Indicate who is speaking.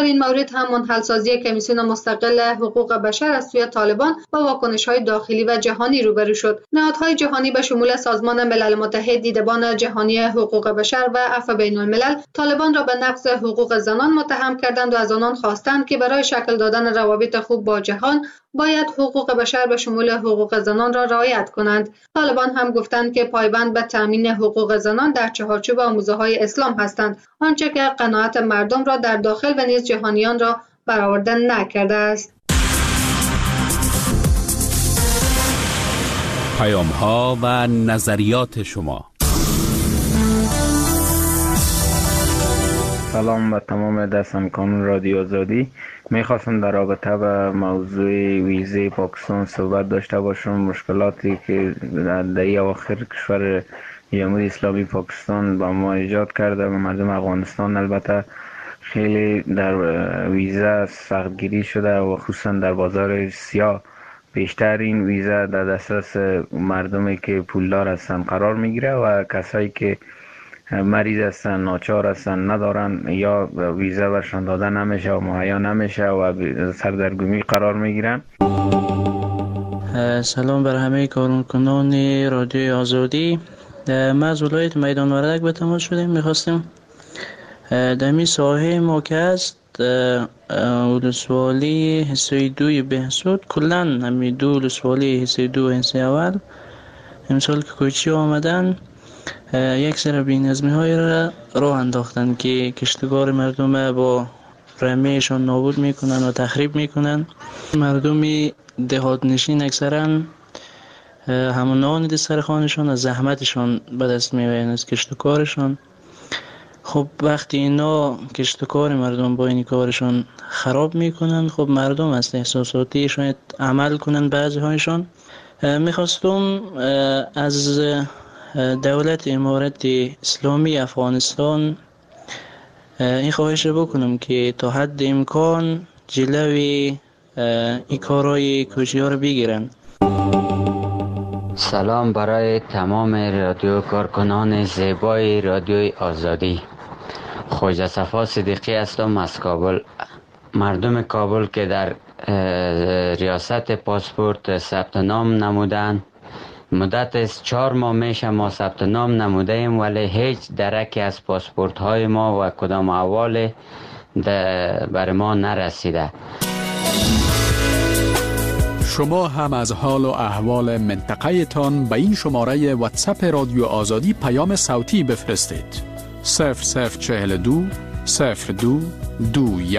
Speaker 1: این مورد هم منحل‌سازی کمیسیون مستقل حقوق بشر از سوی طالبان با واکنش‌های داخلی و جهانی روبرو شد. نهادهای جهانی به شمول سازمان ملل متحد، دیدبان جهانی حقوق بشر و عفو بین‌الملل طالبان را به نقض حقوق زنان متهم کردند و از آنان خواستند که برای شکل دادن روابط خوب با جهان باید حقوق بشر به شمول حقوق زنان را رعایت کنند. طالبان هم گفتند که پایبند به تامین حقوق زنان در چهارچوب آموزه‌های اسلام هستند، آنچه که قناعت مردم را در داخل و نیز جهانیان را برآورده نکرده است.
Speaker 2: پیام‌ها و نظریات شما.
Speaker 3: سلام به تمام دستمکانان رادیو آزادی. میخواستم در رابطه به موضوع ویزه پاکستان صحبت داشته باشم. مشکلاتی که در اواخر کشور جمهوری اسلامی پاکستان با ما ایجاد کرده و مردم افغانستان البته خیلی در ویزه سختگیری شده و خصوصا در بازار سیاه بیشتر این ویزه در دسترس مردمی که پولدار هستند قرار میگیره و کسایی که مریض هستن، ناچار هستن، ندارن یا ویزه برشان داده نمیشه و مهیا نمیشه و سردرگمی قرار میگیرن.
Speaker 4: سلام بر همه کارکنان رادیو آزادی. ما از ولایت میدان وردک به تماس شدیم. میخواستیم در می ساحه ما که است ولسوالی حصه 2 بهسود، کلا همین دو ولسوالی حصه 2 حصه اول امسال که کوچی آمدن یک سر بی‌نظمی های را انداختن که کشتکار مردم با رمیشان نابود میکنن و تخریب میکنن. مردمی دهات نشین اکثرا همون نان سرخانشان از زحمتشان به دست میبرن، از کشتکارشان. خب وقتی اینا کشتکار مردم با این کارشان خراب میکنن، خب مردم از احساساتی شاید عمل کنن. بعضی هایشان میخواستم از دولت امارت اسلامی افغانستان این خواهش بکنم که تا حد امکان جلوی این کارهای کوچی ها رو بگیرن.
Speaker 5: سلام برای تمام رادیو کارکنان زیبای رادیوی آزادی. خواجه صفا صدیقی هستم از کابل. مردم کابل که در ریاست پاسپورت ثبت نام نمودن، مدت از 4 ماه میشه ما ثبت نام نموده ایم ولی هیچ درکی از پاسپورت های ما و کدام احوال بر ما نرسیده.
Speaker 2: شما هم از حال و احوال منطقه تان به این شماره واتساپ رادیو آزادی پیام صوتی بفرستید. 0042 02 21